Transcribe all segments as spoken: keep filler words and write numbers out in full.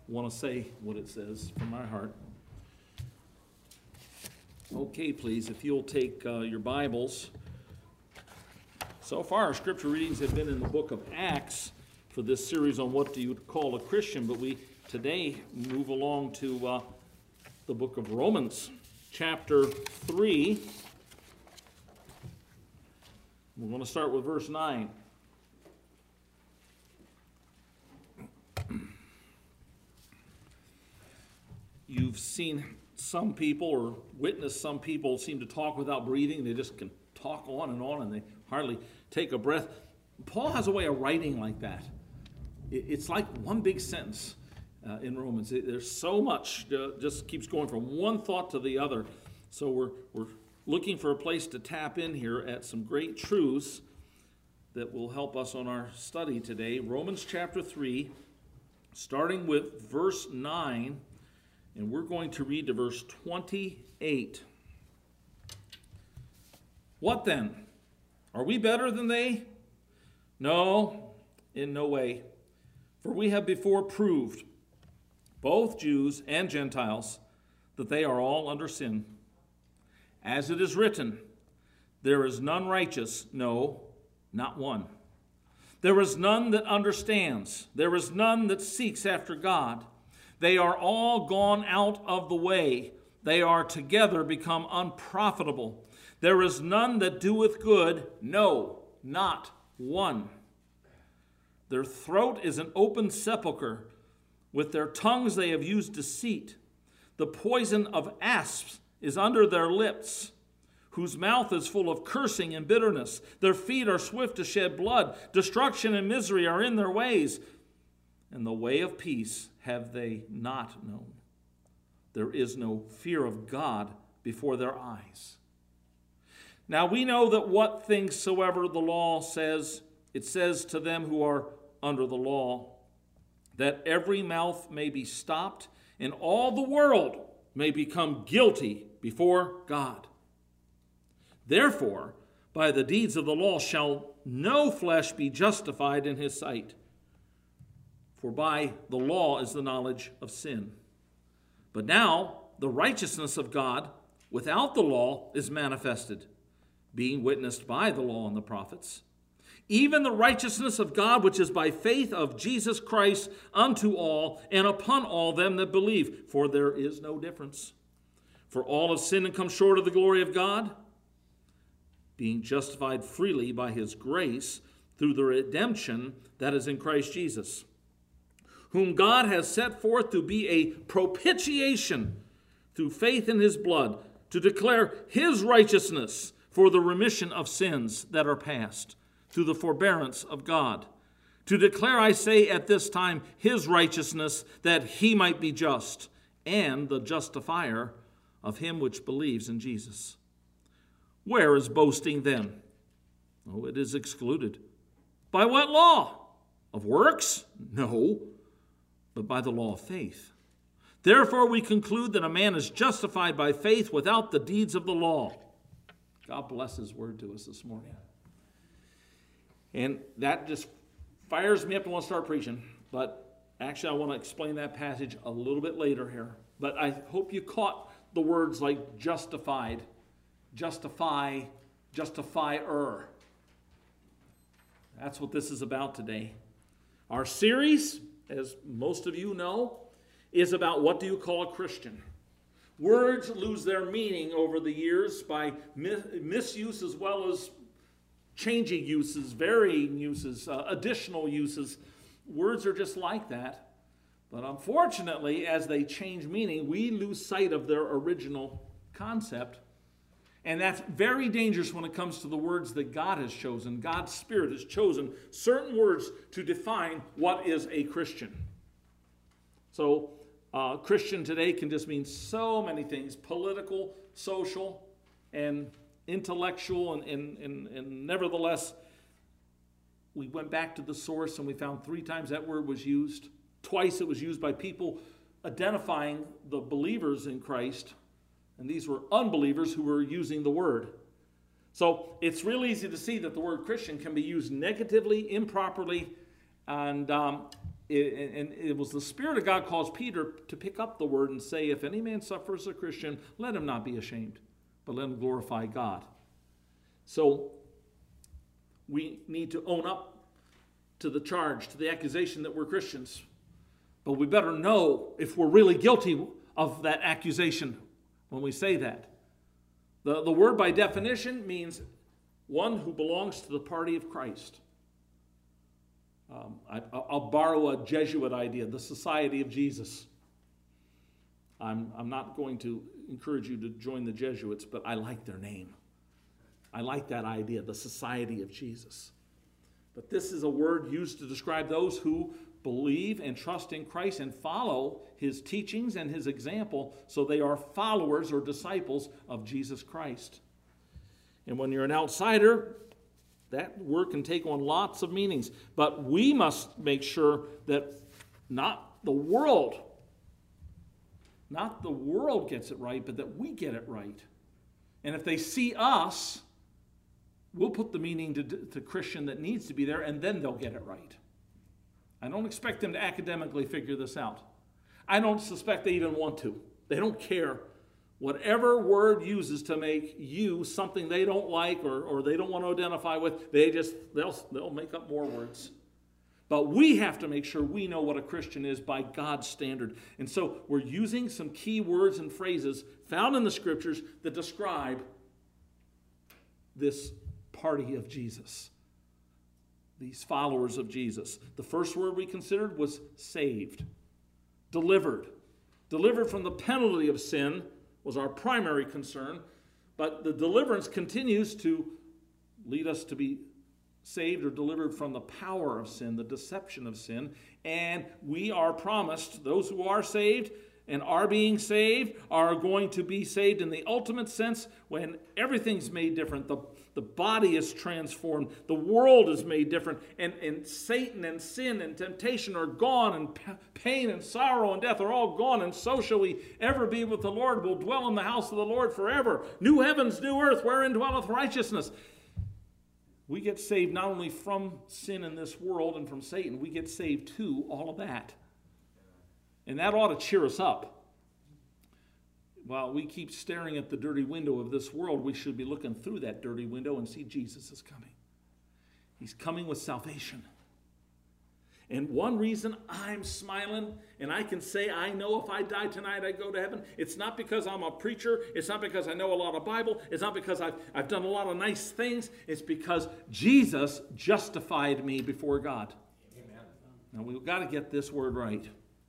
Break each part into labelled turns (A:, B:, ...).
A: want to say what it says from my heart. Okay, please, if you'll take uh, your Bibles. So far, our scripture readings have been in the book of Acts for this series on what do you call a Christian, but we today move along to uh, the book of Romans, chapter three. We're going to start with verse nine. You've seen some people or witnessed some people seem to talk without breathing. They just can talk on and on and they hardly take a breath. Paul has a way of writing like that. It's like one big sentence uh, in Romans. There's so much, uh, just keeps going from one thought to the other. So we're, we're looking for a place to tap in here at some great truths that will help us on our study today. Romans chapter three, starting with verse nine, and we're going to read to verse twenty-eight. What then? Are we better than they? No, in no way. For we have before proved, both Jews and Gentiles, that they are all under sin. As it is written, there is none righteous, no, not one. There is none that understands. There is none that seeks after God. They are all gone out of the way. They are together become unprofitable. There is none that doeth good, no, not one. Their throat is an open sepulchre. With their tongues they have used deceit. The poison of asps is under their lips, whose mouth is full of cursing and bitterness. Their feet are swift to shed blood. Destruction and misery are in their ways. And the way of peace have they not known. There is no fear of God before their eyes. Now we know that what things soever the law says, it says to them who are under the law, that every mouth may be stopped, and all the world may become guilty before God. Therefore, by the deeds of the law shall no flesh be justified in his sight. For by the law is the knowledge of sin. But now the righteousness of God without the law is manifested, being witnessed by the law and the prophets, even the righteousness of God which is by faith of Jesus Christ unto all and upon all them that believe. For there is no difference. For all have sinned and come short of the glory of God, being justified freely by his grace through the redemption that is in Christ Jesus, whom God has set forth to be a propitiation through faith in his blood, to declare his righteousness for the remission of sins that are past, through the forbearance of God. To declare, I say, at this time, his righteousness, that he might be just, and the justifier of him which believes in Jesus. Where is boasting then? Oh, it is excluded. By what law? Of works? No, but by the law of faith. Therefore we conclude that a man is justified by faith without the deeds of the law. God bless his word to us this morning. And that just fires me up to want to start preaching. But actually I want to explain that passage a little bit later here. But I hope you caught the words like justified, justify, justifier. That's what this is about today. Our series, as most of you know, is about what do you call a Christian. Words lose their meaning over the years by misuse as well as changing uses, varying uses, uh, additional uses. Words are just like that. But unfortunately, as they change meaning, we lose sight of their original concept. And that's very dangerous when it comes to the words that God has chosen. God's Spirit has chosen certain words to define what is a Christian. So, uh, Christian today can just mean so many things: political, social, and intellectual. And, and, and, and nevertheless, we went back to the source and we found three times that word was used. Twice it was used by people identifying the believers in Christ. And these were unbelievers who were using the word. So it's real easy to see that the word Christian can be used negatively, improperly, and um, it, and it was the Spirit of God caused Peter to pick up the word and say, if any man suffers as a Christian, let him not be ashamed, but let him glorify God. So we need to own up to the charge, to the accusation that we're Christians. But we better know if we're really guilty of that accusation when we say that. The, the word by definition means one who belongs to the party of Christ. Um, I, I'll borrow a Jesuit idea, the Society of Jesus. I'm, I'm not going to encourage you to join the Jesuits, but I like their name. I like that idea, the Society of Jesus. But this is a word used to describe those who believe and trust in Christ and follow his teachings and his example, so they are followers or disciples of Jesus Christ. And when you're an outsider, that word can take on lots of meanings. But we must make sure that not the world, not the world gets it right, but that we get it right. And if they see us, we'll put the meaning to, to Christian that needs to be there, and then they'll get it right. I don't expect them to academically figure this out. I don't suspect they even want to. They don't care. Whatever word uses to make you something they don't like or, or they don't want to identify with, they just, they'll, they'll make up more words. But we have to make sure we know what a Christian is by God's standard. And so we're using some key words and phrases found in the Scriptures that describe this party of Jesus, these followers of Jesus. The first word we considered was saved, delivered. Delivered from the penalty of sin was our primary concern, but the deliverance continues to lead us to be saved or delivered from the power of sin, the deception of sin, and we are promised, those who are saved and are being saved are going to be saved in the ultimate sense when everything's made different. The, the body is transformed. The world is made different. And, and Satan and sin and temptation are gone. And p- pain and sorrow and death are all gone. And so shall we ever be with the Lord. We'll dwell in the house of the Lord forever. New heavens, new earth, wherein dwelleth righteousness. We get saved not only from sin in this world and from Satan. We get saved to all of that. And that ought to cheer us up. While we keep staring at the dirty window of this world, we should be looking through that dirty window and see Jesus is coming. He's coming with salvation. And one reason I'm smiling and I can say I know if I die tonight I go to heaven, it's not because I'm a preacher. It's not because I know a lot of Bible. It's not because I've, I've done a lot of nice things. It's because Jesus justified me before God. Amen. Now we've got to get this word right.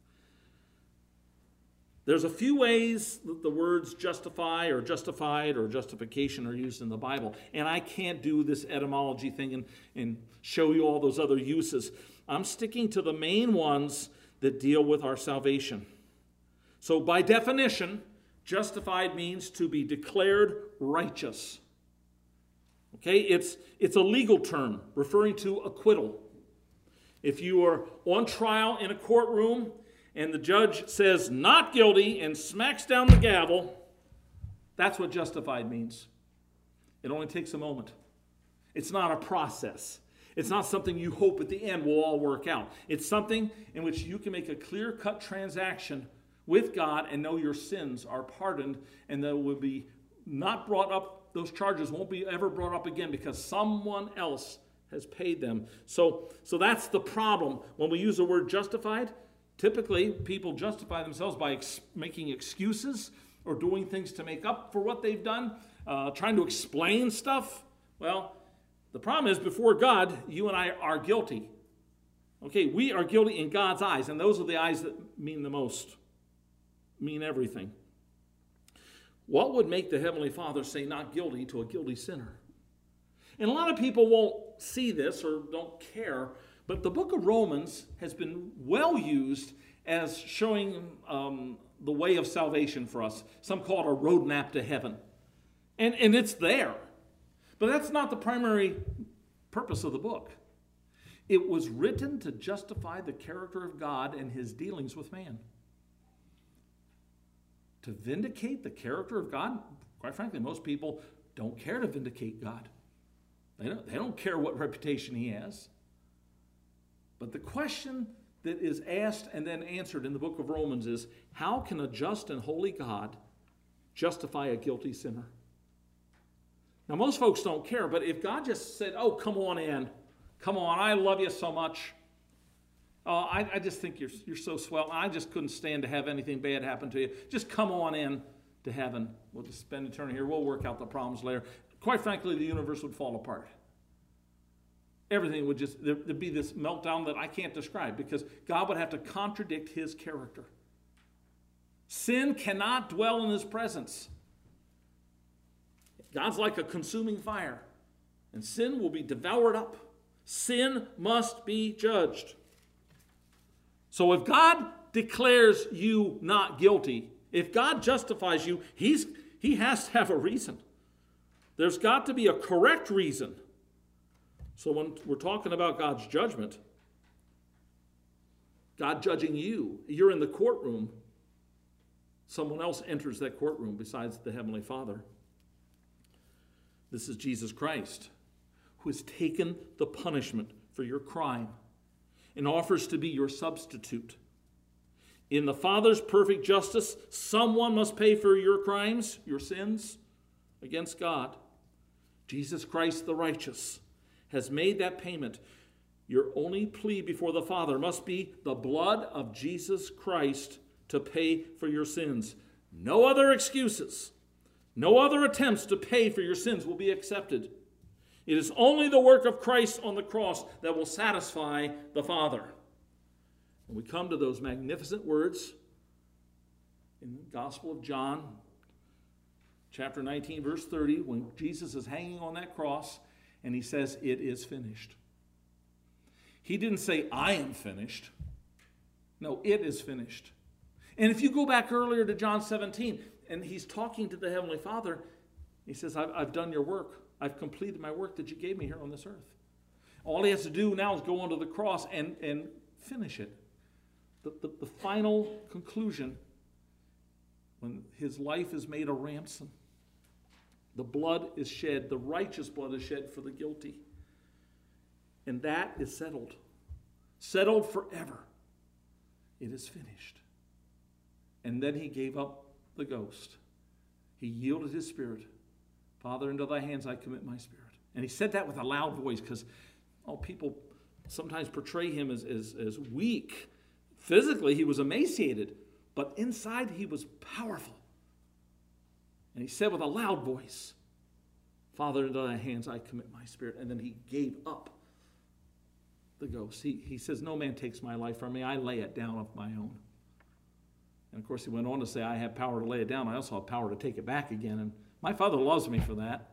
A: There's a few ways that the words justify or justified or justification are used in the Bible. And I can't do this etymology thing and, and show you all those other uses. I'm sticking to the main ones that deal with our salvation. So by definition, justified means to be declared righteous. Okay, it's, it's a legal term referring to acquittal. If you are on trial in a courtroom and the judge says, not guilty, and smacks down the gavel, that's what justified means. It only takes a moment. It's not a process. It's not something you hope at the end will all work out. It's something in which you can make a clear-cut transaction with God and know your sins are pardoned, and that will be not brought up, those charges won't be ever brought up again because someone else has paid them. So, so that's the problem. When we use the word justified, typically, people justify themselves by ex- making excuses or doing things to make up for what they've done, uh, trying to explain stuff. Well, the problem is before God, you and I are guilty. Okay, we are guilty in God's eyes, and those are the eyes that mean the most, mean everything. What would make the Heavenly Father say not guilty to a guilty sinner? And a lot of people won't see this or don't care. But the book of Romans has been well used as showing um, the way of salvation for us. Some call it a roadmap to heaven. And, and it's there. But that's not the primary purpose of the book. It was written to justify the character of God and his dealings with man. To vindicate the character of God, quite frankly, most people don't care to vindicate God. They don't, they don't care what reputation he has. But the question that is asked and then answered in the book of Romans is, how can a just and holy God justify a guilty sinner? Now, most folks don't care, but if God just said, oh, come on in, come on, I love you so much. Oh, I, I just think you're, you're so swell. I just couldn't stand to have anything bad happen to you. Just come on in to heaven. We'll just spend eternity here. We'll work out the problems later. Quite frankly, the universe would fall apart. Everything would just, there, there'd be this meltdown that I can't describe because God would have to contradict his character. Sin cannot dwell in his presence. God's like a consuming fire, and sin will be devoured up. Sin must be judged. So if God declares you not guilty, if God justifies you, he's, he has to have a reason. There's got to be a correct reason. So when we're talking about God's judgment, God judging you, you're in the courtroom. Someone else enters that courtroom besides the Heavenly Father. This is Jesus Christ, who has taken the punishment for your crime and offers to be your substitute. In the Father's perfect justice, someone must pay for your crimes, your sins against God. Jesus Christ the righteous has made that payment. Your only plea before the Father must be the blood of Jesus Christ to pay for your sins. No other excuses, no other attempts to pay for your sins will be accepted. It is only the work of Christ on the cross that will satisfy the Father. And we come to those magnificent words in the Gospel of John, chapter nineteen, verse thirty, when Jesus is hanging on that cross and he says, it is finished. He didn't say, I am finished. No, it is finished. And if you go back earlier to John seventeen, and he's talking to the Heavenly Father, he says, I've, I've done your work. I've completed my work that you gave me here on this earth. All he has to do now is go onto the cross and, and finish it. The, the, the final conclusion, when his life is made a ransom, the blood is shed, the righteous blood is shed for the guilty. And that is settled. Settled forever. It is finished. And then he gave up the ghost. He yielded his spirit. Father, into thy hands I commit my spirit. And he said that with a loud voice because oh, people sometimes portray him as, as, as weak. Physically, he was emaciated, but inside he was powerful. And he said with a loud voice, Father, into thy hands I commit my spirit. And then he gave up the ghost. He, he says, no man takes my life from me. I lay it down of my own. And of course, he went on to say, I have power to lay it down. I also have power to take it back again. And my Father loves me for that.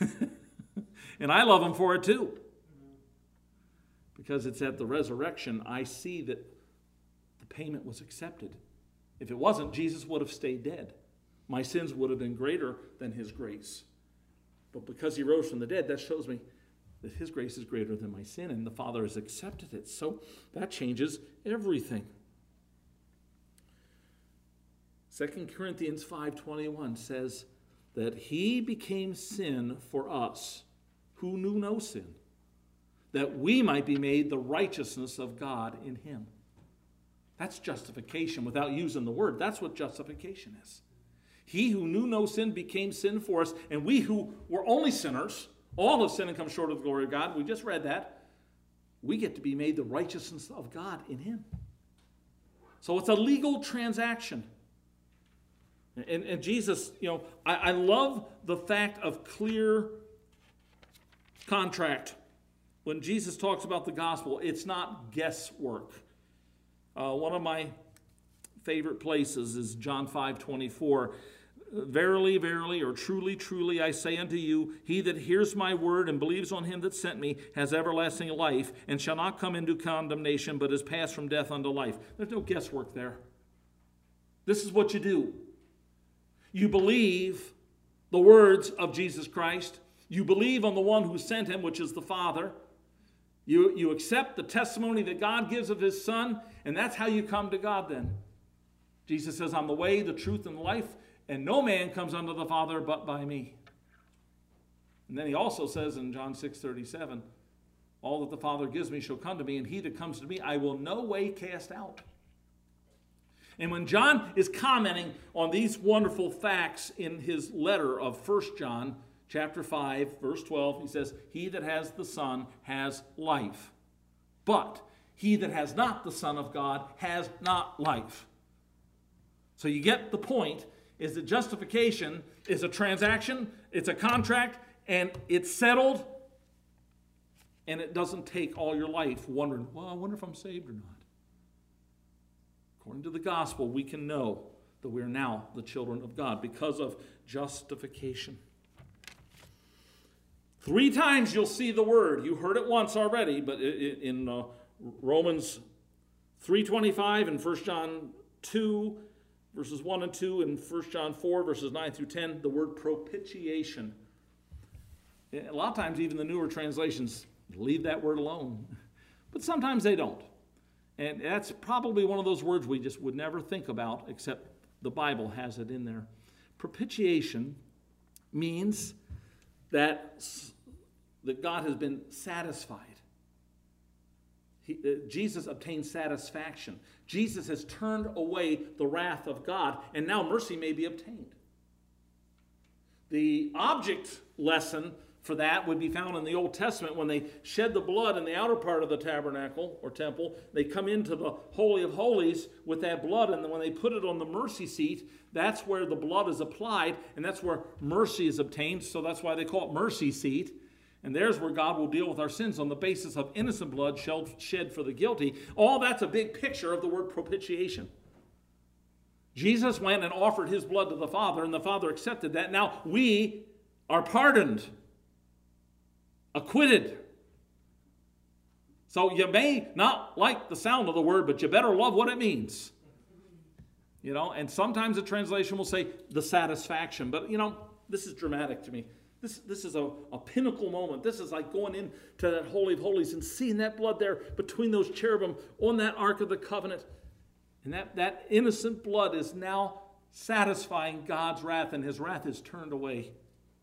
A: And I love him for it too. Because it's at the resurrection I see that the payment was accepted. If it wasn't, Jesus would have stayed dead. My sins would have been greater than his grace. But because he rose from the dead, that shows me that his grace is greater than my sin, and the Father has accepted it. So that changes everything. Second Corinthians five twenty-one says that he became sin for us who knew no sin, that we might be made the righteousness of God in him. That's justification without using the word. That's what justification is. He who knew no sin became sin for us, and we who were only sinners, all have sinned and come short of the glory of God. We just read that. We get to be made the righteousness of God in him. So it's a legal transaction. And, and Jesus, you know, I, I love the fact of clear contract. When Jesus talks about the gospel, it's not guesswork. Uh, one of my favorite places is John five twenty-four. Verily, verily, or truly, truly, I say unto you, he that hears my word and believes on him that sent me has everlasting life, and shall not come into condemnation, but is passed from death unto life. There's no guesswork there. This is what you do. You believe the words of Jesus Christ. You believe on the one who sent him, which is the Father. You, you accept the testimony that God gives of his Son, and that's how you come to God then. Jesus says, I'm the way, the truth, and the life, and no man comes unto the Father but by me. And then he also says in John six thirty-seven, All that the Father gives me shall come to me, and he that comes to me I will no way cast out. And when John is commenting on these wonderful facts in his letter of First John chapter five, verse twelve, he says, he that has the Son has life. But he that has not the Son of God has not life. So you get the point, is that justification is a transaction, it's a contract, and it's settled, and it doesn't take all your life wondering, well, I wonder if I'm saved or not. According to the gospel, we can know that we are now the children of God because of justification. Three times you'll see the word. You heard it once already, but in uh, Romans three twenty-five and First John two, verses one and two, and First John four, verses nine through ten, the word propitiation. A lot of times, even the newer translations leave that word alone. But sometimes they don't. And that's probably one of those words we just would never think about, except the Bible has it in there. Propitiation means that, that God has been satisfied. He, uh, Jesus obtained satisfaction. Jesus has turned away the wrath of God, and now mercy may be obtained. The object lesson for that would be found in the Old Testament when they shed the blood in the outer part of the tabernacle or temple. They come into the Holy of Holies with that blood, and then when they put it on the mercy seat, that's where the blood is applied, and that's where mercy is obtained. So that's why they call it mercy seat. And there's where God will deal with our sins on the basis of innocent blood shed for the guilty. All that's a big picture of the word propitiation. Jesus went and offered his blood to the Father, and the Father accepted that. Now we are pardoned, acquitted. So you may not like the sound of the word, but you better love what it means. You know, and sometimes a translation will say the satisfaction. But, you know, this is dramatic to me. This, this is a, a pinnacle moment. This is like going into that Holy of Holies and seeing that blood there between those cherubim on that Ark of the Covenant. And that, that innocent blood is now satisfying God's wrath, and his wrath is turned away.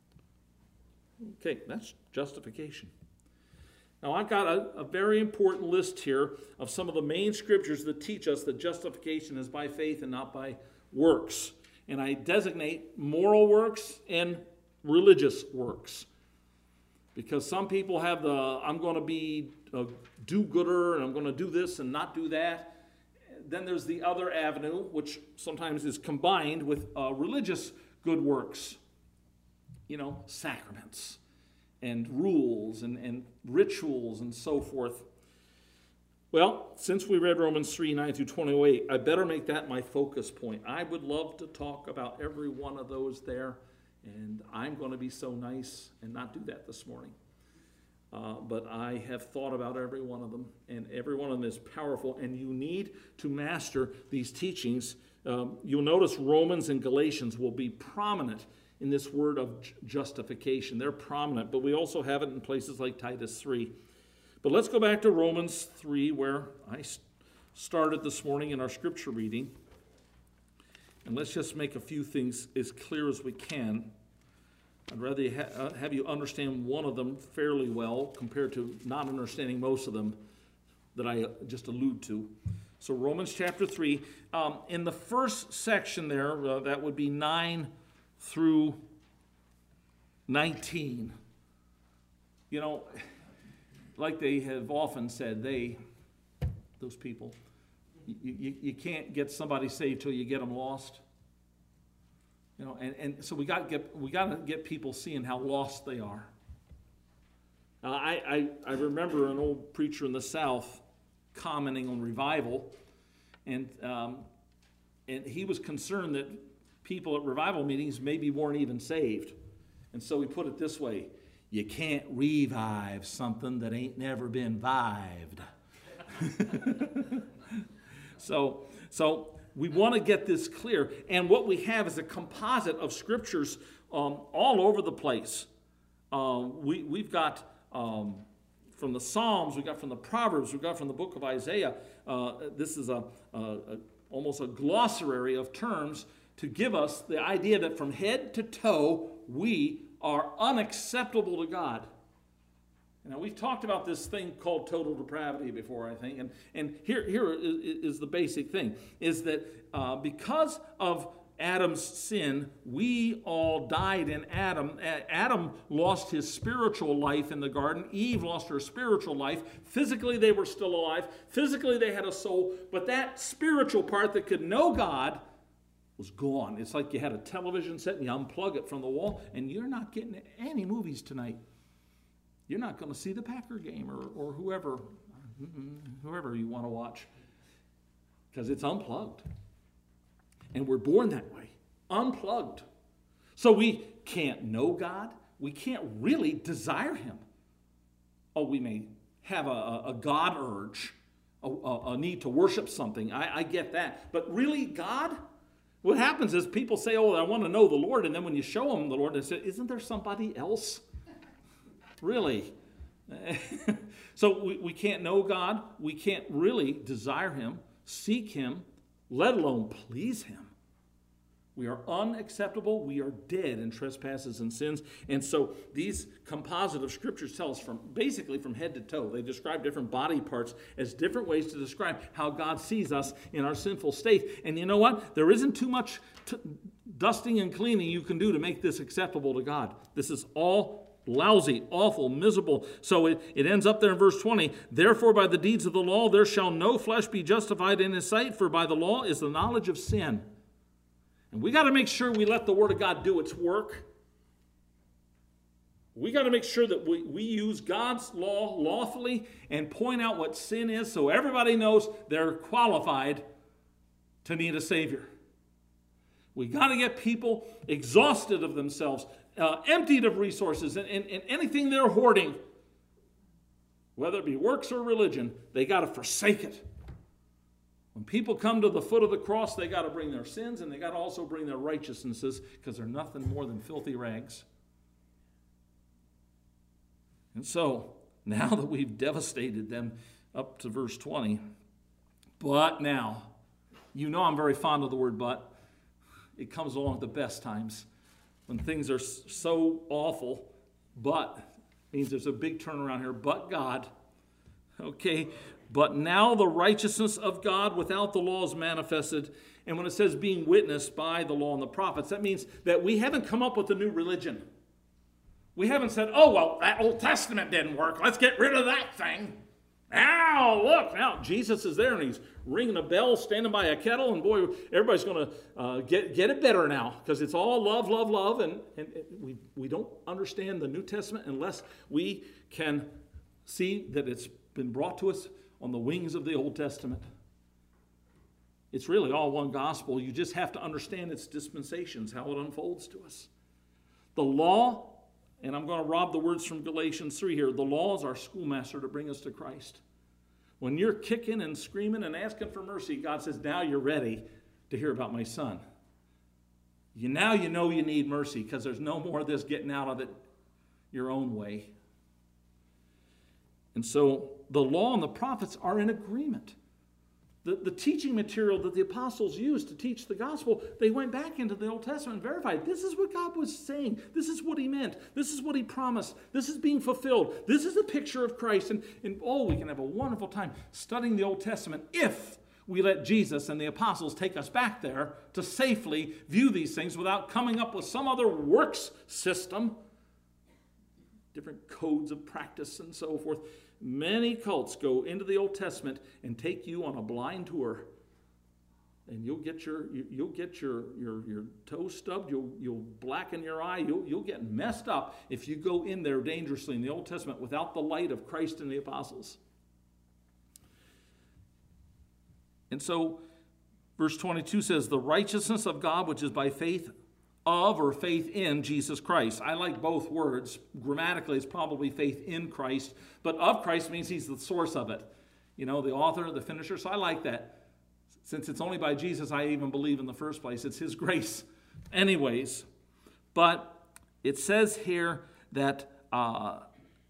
A: Okay, that's justification. Now, I've got a, a very important list here of some of the main scriptures that teach us that justification is by faith and not by works. And I designate moral works and religious works. Because some people have the, I'm going to be a do-gooder, and I'm going to do this and not do that. Then there's the other avenue, which sometimes is combined with uh, religious good works. You know, sacraments and rules and, and rituals and so forth. Well, since we read Romans three, nine through twenty-eight, I better make that my focus point. I would love to talk about every one of those there, and I'm going to be so nice and not do that this morning. Uh, but I have thought about every one of them, and every one of them is powerful, and you need to master these teachings. Um, you'll notice Romans and Galatians will be prominent in this word of justification. They're prominent, but we also have it in places like Titus three. But let's go back to Romans three, where I started this morning in our scripture reading. And let's just make a few things as clear as we can. I'd rather ha- have you understand one of them fairly well compared to not understanding most of them that I just allude to. So Romans chapter three, um, in the first section there, uh, that would be nine through nineteen. You know, like they have often said, they, those people, you, you, you can't get somebody saved till you get them lost. You know, and, and so we got to get we got to get people seeing how lost they are. Uh, I, I I remember an old preacher in the South commenting on revival, and um, and he was concerned that people at revival meetings maybe weren't even saved, and so he put it this way: you can't revive something that ain't never been vived. so so. We want to get this clear. And what we have is a composite of scriptures um, all over the place. Uh, we, we've got um, from the Psalms, we've got from the Proverbs, we've got from the book of Isaiah. Uh, this is a, a, a almost a glossary of terms to give us the idea that from head to toe, we are unacceptable to God. Now, we've talked about this thing called total depravity before, I think, and, and here, here is, is the basic thing, is that uh, because of Adam's sin, we all died in Adam. Adam lost his spiritual life in the garden. Eve lost her spiritual life. Physically, they were still alive. Physically, they had a soul, but that spiritual part that could know God was gone. It's like you had a television set and you unplug it from the wall, and you're not getting any movies tonight. You're not going to see the Packer game or, or whoever, whoever you want to watch, because it's unplugged. And we're born that way, unplugged. So we can't know God. We can't really desire him. Oh, we may have a, a God urge, a, a, a need to worship something. I, I get that. But really, God? What happens is people say, oh, I want to know the Lord. And then when you show them the Lord, they say, isn't there somebody else? Really? So we, we can't know God. We can't really desire him, seek him, let alone please him. We are unacceptable. We are dead in trespasses and sins. And so these composite of scriptures tell us from basically from head to toe. They describe different body parts as different ways to describe how God sees us in our sinful state. And you know what? There isn't too much t- dusting and cleaning you can do to make this acceptable to God. This is all lousy, awful, miserable. So it, it ends up there in verse twenty. Therefore, by the deeds of the law, there shall no flesh be justified in his sight, for by the law is the knowledge of sin. And we got to make sure we let the Word of God do its work. We got to make sure that we, we use God's law lawfully and point out what sin is so everybody knows they're qualified to need a Savior. We got to get people exhausted of themselves, uh, emptied of resources, and, and, and anything they're hoarding, whether it be works or religion, they got to forsake it. When people come to the foot of the cross, they got to bring their sins and they got to also bring their righteousnesses, because they're nothing more than filthy rags. And so, now that we've devastated them up to verse twenty, but now, you know I'm very fond of the word but. It comes along at the best times. When things are so awful, but means there's a big turnaround here, but God. Okay, but now the righteousness of God without the law is manifested. And when it says being witnessed by the law and the prophets, that means that we haven't come up with a new religion. We haven't said, oh, well, that Old Testament didn't work. Let's get rid of that thing. Now, look, now Jesus is there and he's ringing a bell, standing by a kettle, and boy, everybody's going to uh, get, get it better now, because it's all love, love, love, and, and we, we don't understand the New Testament unless we can see that it's been brought to us on the wings of the Old Testament. It's really all one gospel. You just have to understand its dispensations, how it unfolds to us. The law, and I'm going to rob the words from Galatians three here, the law is our schoolmaster to bring us to Christ. When you're kicking and screaming and asking for mercy, God says, now you're ready to hear about my son. You, now you know you need mercy, because there's no more of this getting out of it your own way. And so the law and the prophets are in agreement. The, the teaching material that the apostles used to teach the gospel, they went back into the Old Testament and verified, this is what God was saying. This is what he meant. This is what he promised. This is being fulfilled. This is a picture of Christ. And, and oh, we can have a wonderful time studying the Old Testament if we let Jesus and the apostles take us back there to safely view these things without coming up with some other works system, different codes of practice and so forth. Many cults go into the Old Testament and take you on a blind tour, and you'll get your you'll get your your, your toe stubbed. You'll you'll blacken your eye. You'll you'll get messed up if you go in there dangerously in the Old Testament without the light of Christ and the apostles. And so, verse twenty-two says, "The righteousness of God, which is by faith of or faith in Jesus Christ." I like both words. Grammatically, it's probably faith in Christ, but of Christ means he's the source of it. You know, the author, the finisher. So I like that. Since it's only by Jesus I even believe in the first place. It's his grace. Anyways, but it says here that uh,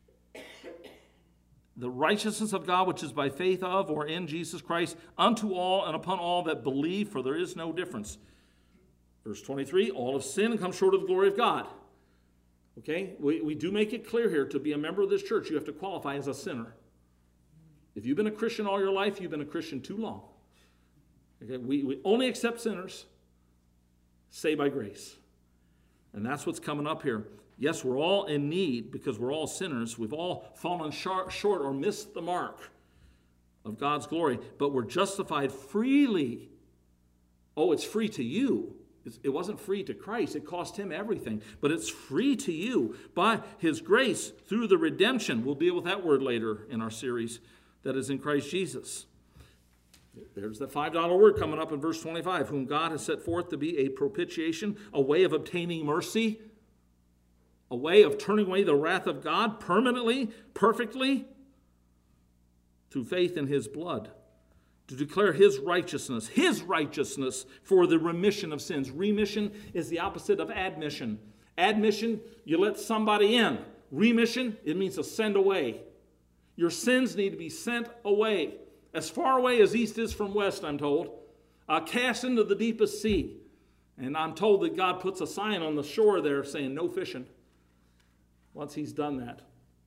A: the righteousness of God, which is by faith of or in Jesus Christ, unto all and upon all that believe, for there is no difference. Verse twenty-three, all have sinned and come short of the glory of God. Okay? We, we do make it clear here, to be a member of this church, you have to qualify as a sinner. If you've been a Christian all your life, you've been a Christian too long. Okay? We, we only accept sinners, saved by grace. And that's what's coming up here. Yes, we're all in need because we're all sinners. We've all fallen short, short or missed the mark of God's glory, but we're justified freely. Oh, it's free to you. It wasn't free to Christ. It cost him everything. But it's free to you by his grace through the redemption. We'll deal with that word later in our series. That is in Christ Jesus. There's that five dollar word coming up in verse twenty-five. Whom God has set forth to be a propitiation, a way of obtaining mercy, a way of turning away the wrath of God permanently, perfectly, through faith in his blood, to declare his righteousness, his righteousness for the remission of sins. Remission is the opposite of admission. Admission, you let somebody in. Remission, it means to send away. Your sins need to be sent away. As far away as east is from west, I'm told. Uh, cast into the deepest sea. And I'm told that God puts a sign on the shore there saying no fishing. Once he's done that.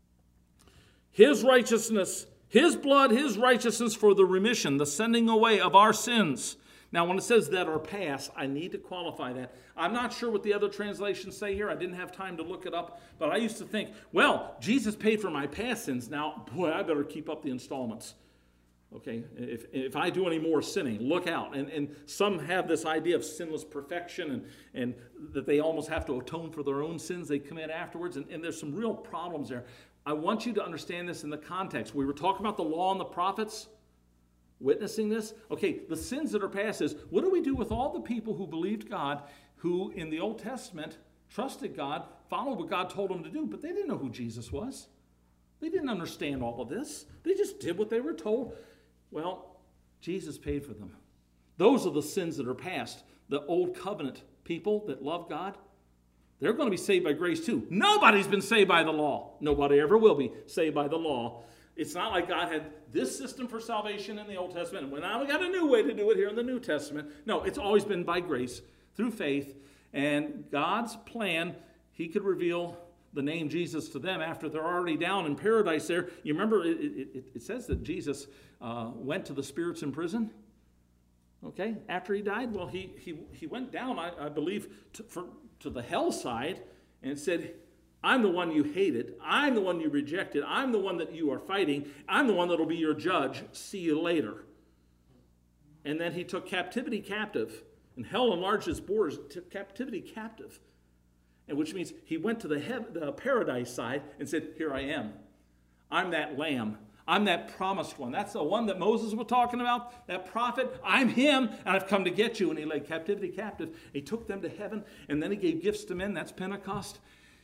A: His righteousness, his blood, his righteousness for the remission, the sending away of our sins. Now, when it says that are past, I need to qualify that. I'm not sure what the other translations say here. I didn't have time to look it up. But I used to think, well, Jesus paid for my past sins. Now, boy, I better keep up the installments. Okay, if, if I do any more sinning, look out. And, and some have this idea of sinless perfection and, and that they almost have to atone for their own sins they commit afterwards. And, and there's some real problems there. I want you to understand this in the context. We were talking about the law and the prophets, witnessing this. Okay, the sins that are past is, what do we do with all the people who believed God, who in the Old Testament trusted God, followed what God told them to do, but they didn't know who Jesus was. They didn't understand all of this. They just did what they were told. Well, Jesus paid for them. Those are the sins that are past. The old covenant people that love God, they're going to be saved by grace too. Nobody's been saved by the law. Nobody ever will be saved by the law. It's not like God had this system for salvation in the Old Testament, and now we got a new way to do it here in the New Testament. No, it's always been by grace, through faith, and God's plan, he could reveal the name Jesus to them after they're already down in paradise there. You remember it, it, it says that Jesus uh, went to the spirits in prison, okay, after he died. Well, he he, he went down, I, I believe, to, for, to the hell side and said, I'm the one you hated. I'm the one you rejected. I'm the one that you are fighting. I'm the one that will be your judge. See you later. And then he took captivity captive, and hell enlarged his borders, took captivity captive. And which means he went to the, heaven, the paradise side and said, here I am. I'm that lamb. I'm that promised one. That's the one that Moses was talking about, that prophet. I'm him, and I've come to get you. And he led captivity captive. He took them to heaven, and then he gave gifts to men. That's Pentecost.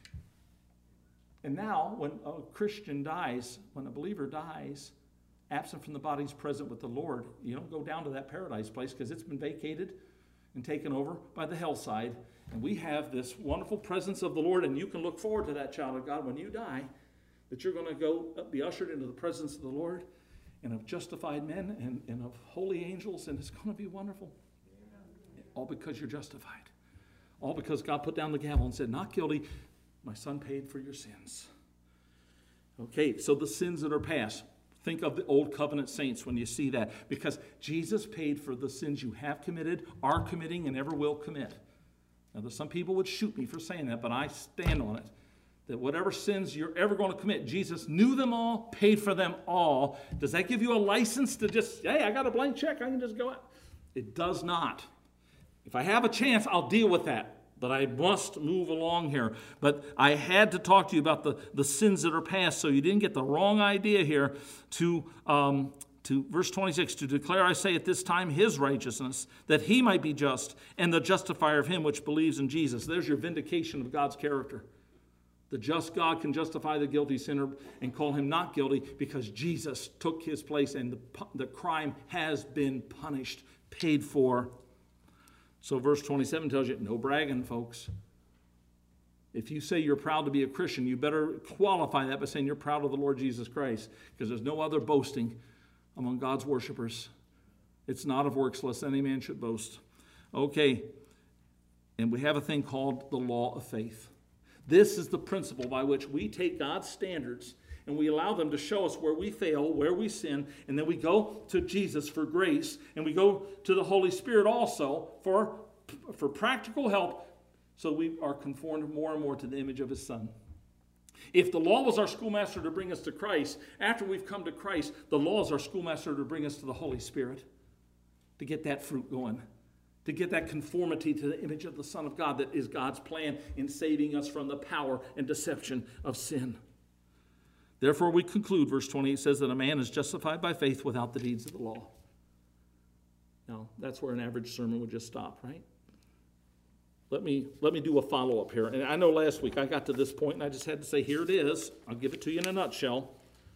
A: And now, when a Christian dies, when a believer dies, absent from the body is present with the Lord, you don't go down to that paradise place because it's been vacated and taken over by the hell side. And we have this wonderful presence of the Lord, and you can look forward to that, child of God, when you die, that you're going to go be ushered into the presence of the Lord and of justified men and, and of holy angels, and it's going to be wonderful. Amen. All because you're justified. All because God put down the gavel and said, not guilty, my son paid for your sins. Okay, so the sins that are past. Think of the old covenant saints when you see that, because Jesus paid for the sins you have committed, are committing, and ever will commit. Now, there's some people would shoot me for saying that, but I stand on it. That whatever sins you're ever going to commit, Jesus knew them all, paid for them all. Does that give you a license to just, hey, I got a blank check, I can just go out? It does not. If I have a chance, I'll deal with that. But I must move along here. But I had to talk to you about the, the sins that are past, so you didn't get the wrong idea here. To, um, to verse twenty-six, to declare, I say, at this time his righteousness, that he might be just, and the justifier of him which believes in Jesus. There's your vindication of God's character. The just God can justify the guilty sinner and call him not guilty because Jesus took his place and the, the crime has been punished, paid for. So verse twenty-seven tells you, no bragging, folks. If you say you're proud to be a Christian, you better qualify that by saying you're proud of the Lord Jesus Christ, because there's no other boasting among God's worshipers. It's not of works, lest any man should boast. Okay, and we have a thing called the law of faith. This is the principle by which we take God's standards and we allow them to show us where we fail, where we sin, and then we go to Jesus for grace, and we go to the Holy Spirit also for, for practical help, so we are conformed more and more to the image of his Son. If the law was our schoolmaster to bring us to Christ, after we've come to Christ, the law is our schoolmaster to bring us to the Holy Spirit, to get that fruit going, to get that conformity to the image of the Son of God that is God's plan in saving us from the power and deception of sin. Therefore, we conclude, verse twenty-eight says that a man is justified by faith without the deeds of the law. Now, that's where an average sermon would just stop, right? Let me, let me do a follow-up here. And I know last week I got to this point and I just had to say, here it is. I'll give it to you in a nutshell.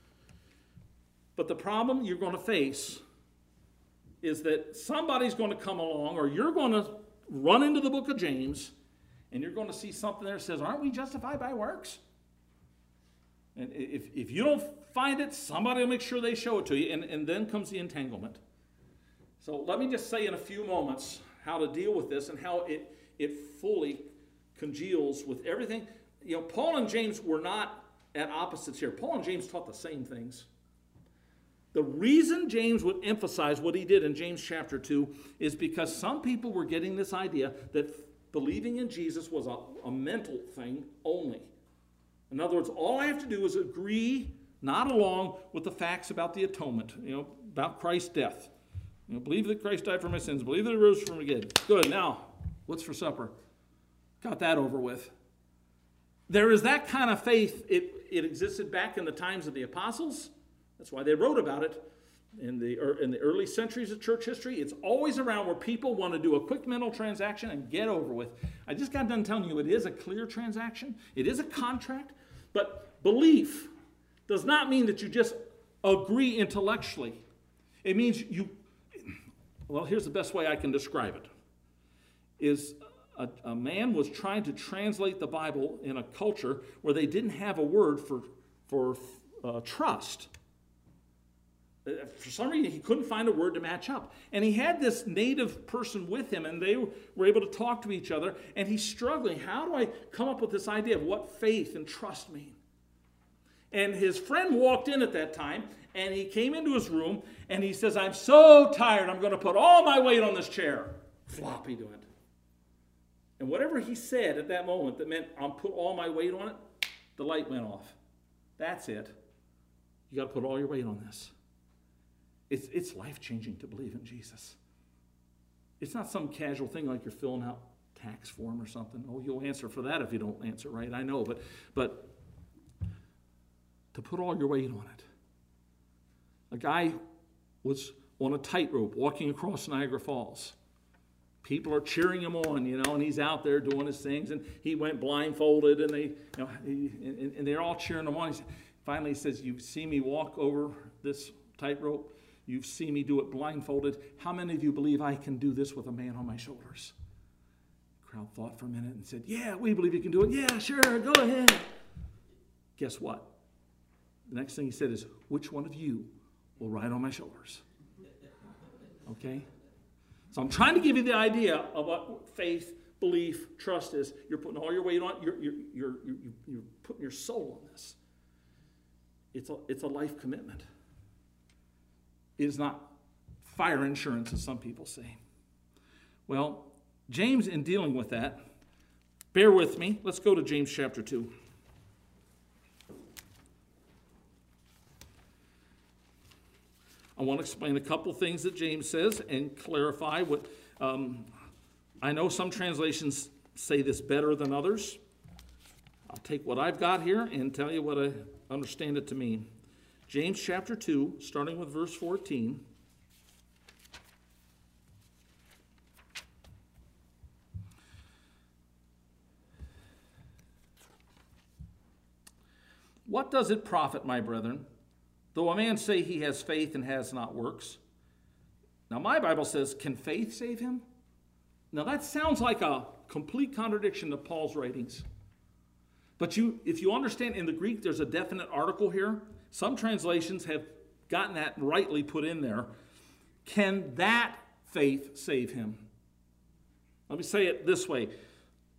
A: But the problem you're going to face is that somebody's going to come along, or you're going to run into the book of James, and you're going to see something there that says, aren't we justified by works? And if, if you don't find it, somebody will make sure they show it to you, and, and then comes the entanglement. So let me just say in a few moments how to deal with this and how it It fully congeals with everything. You know, Paul and James were not at opposites here. Paul and James taught the same things. The reason James would emphasize what he did in James chapter two is because some people were getting this idea that believing in Jesus was a, a mental thing only. In other words, all I have to do is agree, not along with the facts about the atonement, you know, about Christ's death. You know, believe that Christ died for my sins. Believe that he rose from the dead. Good. Now, what's for supper? Got that over with. There is that kind of faith. It, it existed back in the times of the apostles. That's why they wrote about it in the, in the early centuries of church history. It's always around where people want to do a quick mental transaction and get over with. I just got done telling you it is a clear transaction. It is a contract. But belief does not mean that you just agree intellectually. It means you, well, here's the best way I can describe it. Is a, a man was trying to translate the Bible in a culture where they didn't have a word for, for uh, trust. For some reason, he couldn't find a word to match up. And he had this native person with him, and they were able to talk to each other, and he's struggling. How do I come up with this idea of what faith and trust mean? And his friend walked in at that time, and he came into his room, and he says, I'm so tired, I'm going to put all my weight on this chair. Floppy to it. And whatever he said at that moment that meant I'll put all my weight on it, the light went off. That's it. You got to put all your weight on this. It's, it's life-changing to believe in Jesus. It's not some casual thing like you're filling out tax form or something. Oh, you'll answer for that if you don't answer right. I know, but but to put all your weight on it. A guy was on a tightrope walking across Niagara Falls. People are cheering him on, you know, and he's out there doing his things, and he went blindfolded, and they, you know, he, and, and they're all cheering him on. He, finally, he says, "You've seen me walk over this tightrope. You've seen me do it blindfolded. How many of you believe I can do this with a man on my shoulders?" The crowd thought for a minute and said, "Yeah, we believe you can do it. Yeah, sure, go ahead." Guess what? The next thing he said is, "Which one of you will ride on my shoulders?" Okay? So I'm trying to give you the idea of what faith, belief, trust is. You're putting all your weight on it. You're, you're, you're, you're, you're putting your soul on this. It's a, it's a life commitment. It is not fire insurance, as some people say. Well, James, in dealing with that, bear with me. Let's go to James chapter two. I want to explain a couple things that James says and clarify what, um, I know some translations say this better than others. I'll take what I've got here and tell you what I understand it to mean. James chapter two, starting with verse fourteen. What does it profit, my brethren, though a man say he has faith and has not works? Now, my Bible says, can faith save him? Now, that sounds like a complete contradiction to Paul's writings. But you, if you understand in the Greek, there's a definite article here. Some translations have gotten that rightly put in there. Can that faith save him? Let me say it this way.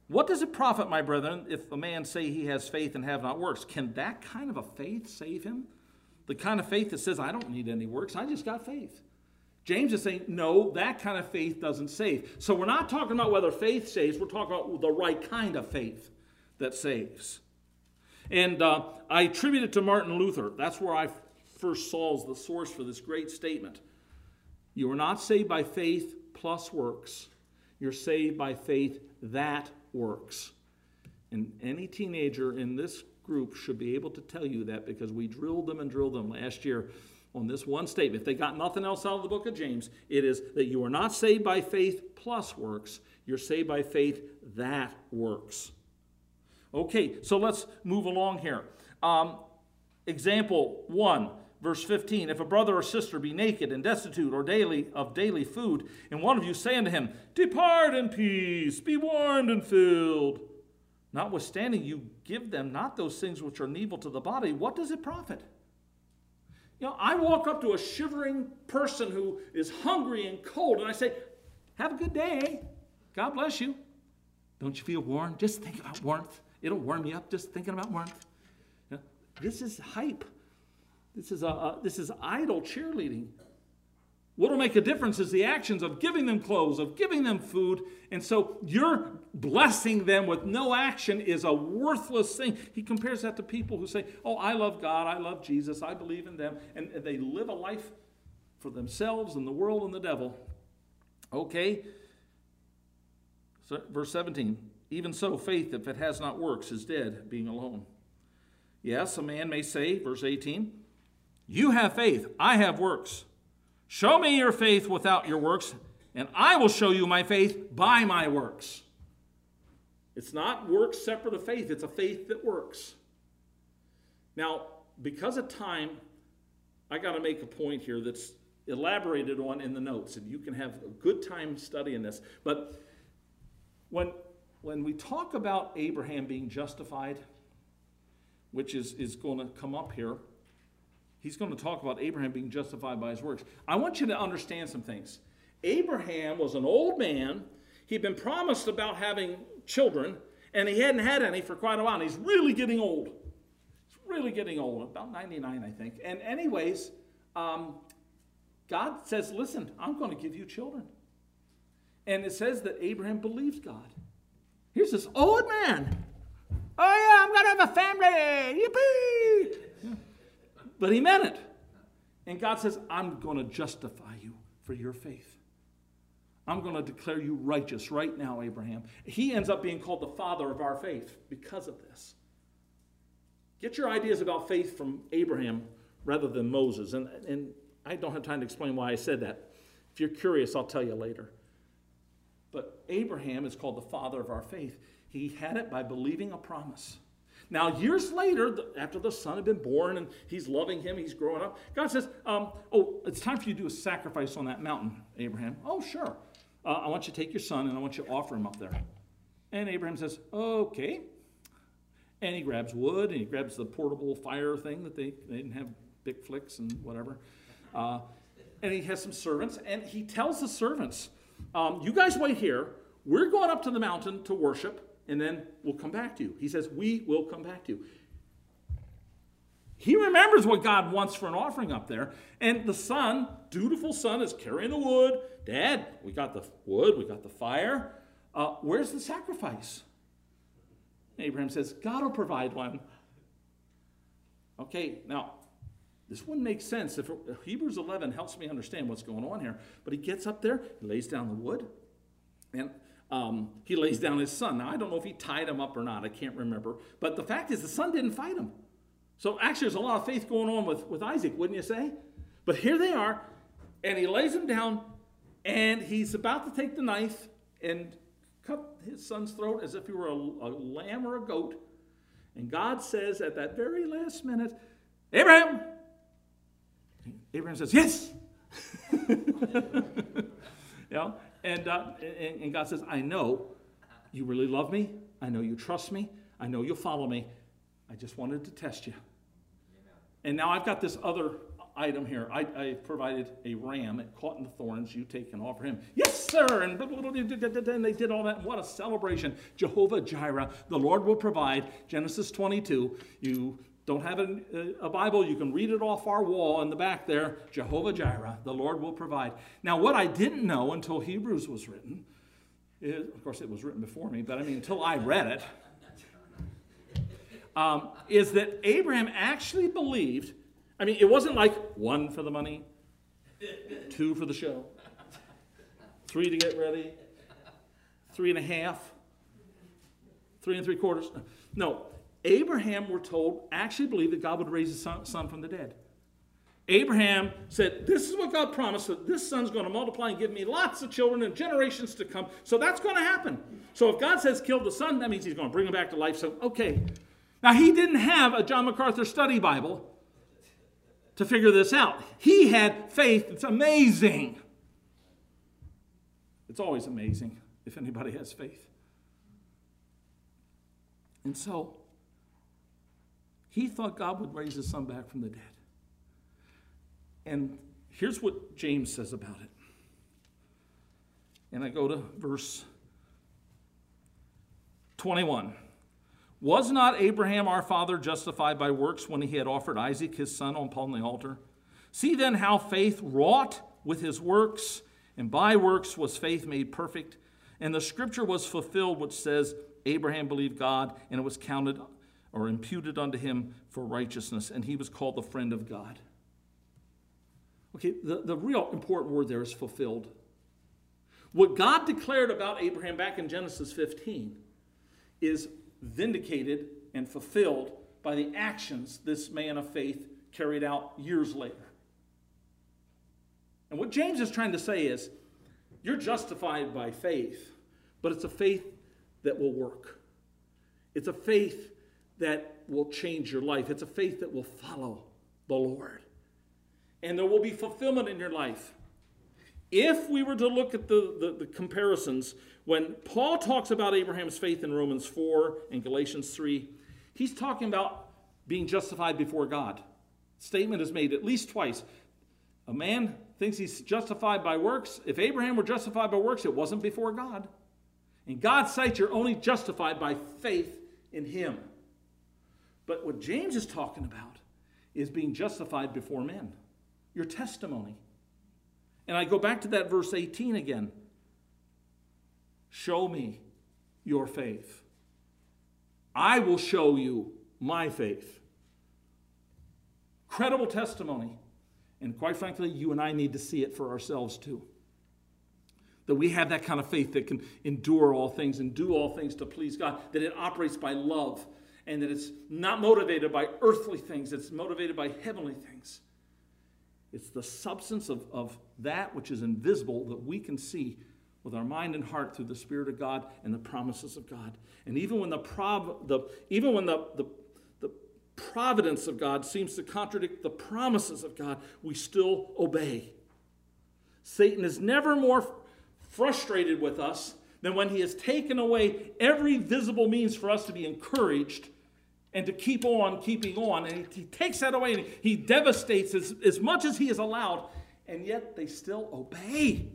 A: What does it profit, my brethren, if a man say he has faith and have not works? Can that kind of a faith save him? The kind of faith that says, I don't need any works, I just got faith. James is saying, no, that kind of faith doesn't save. So we're not talking about whether faith saves, we're talking about the right kind of faith that saves. And uh, I attribute it to Martin Luther. That's where I first saw the source for this great statement. You are not saved by faith plus works. You're saved by faith that works. And any teenager in this group should be able to tell you that, because we drilled them and drilled them last year on this one statement. If they got nothing else out of the book of James, it is that you are not saved by faith plus works. You're saved by faith that works. Okay, so let's move along here. Um, example one, verse fifteen. If a brother or sister be naked and destitute or daily of daily food, and one of you say unto him, Depart in peace, be warmed and filled, notwithstanding you give them not those things which are needful to the body, what does it profit? You know, I walk up to a shivering person who is hungry and cold, and I say, have a good day. God bless you. Don't you feel warm? Just think about warmth. It'll warm you up just thinking about warmth. You know, this is hype. This is, a, a, this is idle cheerleading. What will make a difference is the actions of giving them clothes, of giving them food. And so your blessing them with no action is a worthless thing. He compares that to people who say, oh, I love God, I love Jesus, I believe in them. And they live a life for themselves and the world and the devil. Okay. So, verse seventeen. Even so, faith, if it has not works, is dead, being alone. Yes, a man may say, verse eighteen, you have faith, I have works. Show me your faith without your works, and I will show you my faith by my works. It's not works separate of faith. It's a faith that works. Now, because of time, I got to make a point here that's elaborated on in the notes, and you can have a good time studying this. But when, when we talk about Abraham being justified, which is, is going to come up here, he's going to talk about Abraham being justified by his works. I want you to understand some things. Abraham was an old man. He'd been promised about having children, and he hadn't had any for quite a while. And he's really getting old. He's really getting old, about ninety-nine, I think. And anyways, um, God says, listen, I'm going to give you children. And it says that Abraham believed God. Here's this old man. Oh, yeah, I'm going to have a family. Yippee! Yeah. But he meant it. And God says, I'm going to justify you for your faith. I'm going to declare you righteous right now, Abraham. He ends up being called the father of our faith because of this. Get your ideas about faith from Abraham rather than Moses. And, and I don't have time to explain why I said that. If you're curious, I'll tell you later. But Abraham is called the father of our faith. He had it by believing a promise. Now, years later, after the son had been born and he's loving him, he's growing up, God says, um, oh, it's time for you to do a sacrifice on that mountain, Abraham. Oh, sure. Uh, I want you to take your son and I want you to offer him up there. And Abraham says, okay. And he grabs wood and he grabs the portable fire thing that they, they didn't have big flicks and whatever. Uh, and he has some servants and he tells the servants, um, you guys wait here. We're going up to the mountain to worship. And then we'll come back to you. He says, we will come back to you. He remembers what God wants for an offering up there. And the son, dutiful son, is carrying the wood. Dad, we got the wood, we got the fire. Uh, where's the sacrifice? And Abraham says, God will provide one. Okay, now, this wouldn't make sense. If it, Hebrews eleven helps me understand what's going on here. But he gets up there, he lays down the wood, and Um, he lays down his son. Now, I don't know if he tied him up or not. I can't remember. But the fact is, the son didn't fight him. So actually, there's a lot of faith going on with, with Isaac, wouldn't you say? But here they are, and he lays him down, and he's about to take the knife and cut his son's throat as if he were a, a lamb or a goat. And God says at that very last minute, Abraham! Abraham says, yes! You know? And, uh, and, and God says, I know you really love me. I know you trust me. I know you'll follow me. I just wanted to test you. Amen. And now I've got this other item here. I, I provided a ram. It caught in the thorns. You take and offer him. Yes, sir. And, blah, blah, blah, blah, and they did all that. What a celebration. Jehovah Jireh. The Lord will provide. Genesis twenty-two. You don't have a, a Bible, you can read it off our wall in the back there. Jehovah Jireh, the Lord will provide. Now, what I didn't know until Hebrews was written, is, of course it was written before me, but I mean until I read it, um, is that Abraham actually believed, I mean it wasn't like one for the money, two for the show, three to get ready, three and a half, three and three quarters. No. Abraham, we're told, actually believed that God would raise his son, son from the dead. Abraham said, this is what God promised, that this son's going to multiply and give me lots of children and generations to come. So that's going to happen. So if God says kill the son, that means he's going to bring him back to life. So, okay. Now, he didn't have a John MacArthur study Bible to figure this out. He had faith. It's amazing. It's always amazing if anybody has faith. And so, he thought God would raise his son back from the dead. And here's what James says about it. And I go to verse twenty-one. Was not Abraham our father justified by works when he had offered Isaac his son upon the altar? See then how faith wrought with his works, and by works was faith made perfect. And the scripture was fulfilled which says, Abraham believed God, and it was counted or imputed unto him for righteousness, and he was called the friend of God. Okay, the, the real important word there is fulfilled. What God declared about Abraham back in Genesis fifteen is vindicated and fulfilled by the actions this man of faith carried out years later. And what James is trying to say is, you're justified by faith, but it's a faith that will work. It's a faith that will change your life. It's a faith that will follow the Lord. And there will be fulfillment in your life. If we were to look at the, the, the comparisons, when Paul talks about Abraham's faith in Romans four and Galatians three, he's talking about being justified before God. Statement is made at least twice. A man thinks he's justified by works. If Abraham were justified by works, it wasn't before God. In God's sight, you're only justified by faith in him. But what James is talking about is being justified before men. Your testimony. And I go back to that verse eighteen again. Show me your faith. I will show you my faith. Credible testimony. And quite frankly, you and I need to see it for ourselves too. That we have that kind of faith that can endure all things and do all things to please God. That it operates by love. And that it's not motivated by earthly things. It's motivated by heavenly things. It's the substance of, of that which is invisible that we can see with our mind and heart through the Spirit of God and the promises of God. And even when the prov- the even when the, the, the providence of God seems to contradict the promises of God, we still obey. Satan is never more frustrated with us than when he has taken away every visible means for us to be encouraged and to keep on keeping on. And he, he takes that away and he devastates as, as much as he is allowed, and yet they still obey.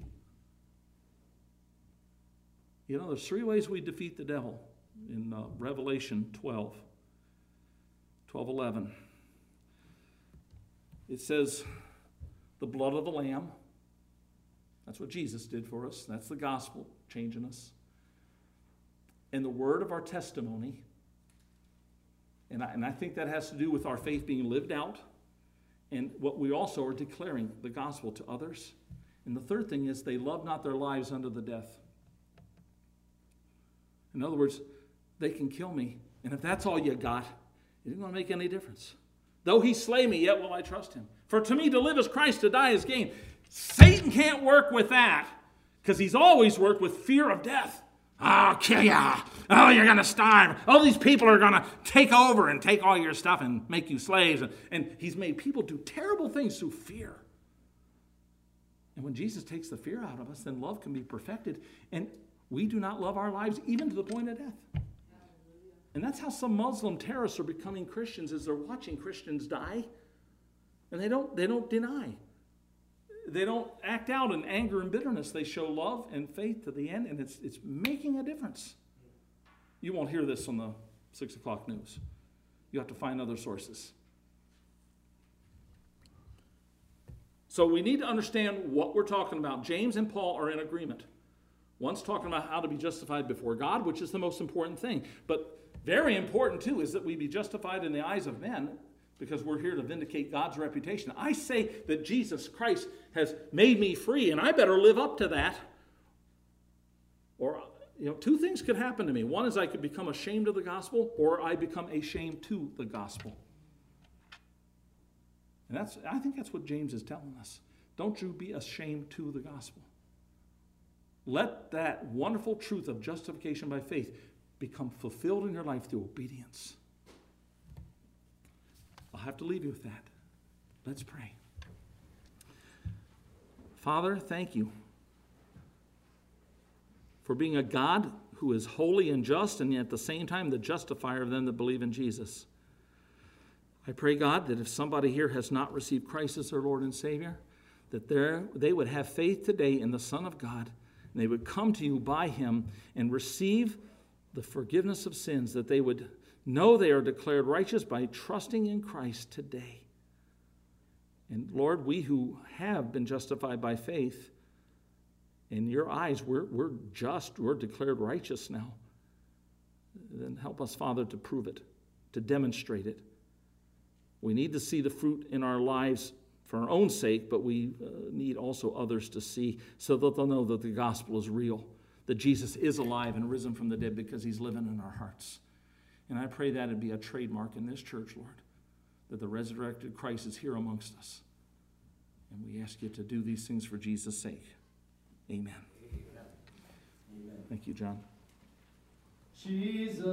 A: You know, there's three ways we defeat the devil in uh, Revelation twelve, twelve eleven. It says, the blood of the Lamb. That's what Jesus did for us. That's the gospel, changing us. And the word of our testimony. And I, and I think that has to do with our faith being lived out. And what we also are declaring the gospel to others. And the third thing is they love not their lives unto the death. In other words, they can kill me. And if that's all you got, it isn't going to make any difference. Though he slay me, yet will I trust him. For to me to live is Christ, to die is gain. Satan can't work with that because he's always worked with fear of death. I'll kill ya. Oh, you're going to starve. All these people are going to take over and take all your stuff and make you slaves. And, and he's made people do terrible things through fear. And when Jesus takes the fear out of us, then love can be perfected. And we do not love our lives even to the point of death. And that's how some Muslim terrorists are becoming Christians, is they're watching Christians die. And they don't, they don't deny. They don't act out in anger and bitterness. They show love and faith to the end, and it's, it's making a difference. You won't hear this on the six o'clock news. You have to find other sources. So we need to understand what we're talking about. James and Paul are in agreement. One's talking about how to be justified before God, which is the most important thing. But very important, too, is that we be justified in the eyes of men, because we're here to vindicate God's reputation. I say that Jesus Christ has made me free, and I better live up to that. Or, you know, two things could happen to me. One is I could become ashamed of the gospel, or I become a shame to the gospel. And that's, I think that's what James is telling us. Don't you be ashamed to the gospel. Let that wonderful truth of justification by faith become fulfilled in your life through obedience. I'll have to leave you with that. Let's pray. Father, thank you for being a God who is holy and just, and yet at the same time the justifier of them that believe in Jesus. I pray, God, that if somebody here has not received Christ as their Lord and Savior, that they would have faith today in the Son of God, and they would come to you by him and receive the forgiveness of sins, that they would know they are declared righteous by trusting in Christ today. And Lord, we who have been justified by faith, in your eyes, we're, we're just, we're declared righteous now. Then help us, Father, to prove it, to demonstrate it. We need to see the fruit in our lives for our own sake, but we uh, need also others to see so that they'll know that the gospel is real, that Jesus is alive and risen from the dead because he's living in our hearts. And I pray that it'd be a trademark in this church, Lord, that the resurrected Christ is here amongst us. And we ask you to do these things for Jesus' sake. Amen. Amen. Thank you, John.
B: Jesus.